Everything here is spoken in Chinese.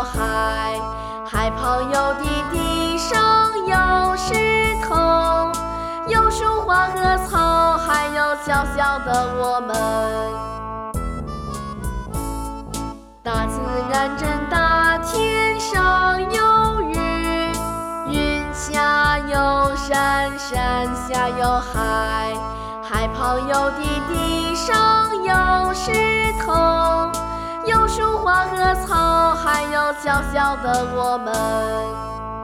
海，海旁有地，地上有石头，有树花和草，还有小小的我们。大自然真大，天上有云，云下有山，山下有海，海旁有地，地上有石头，有树花和草，还有小小的我们。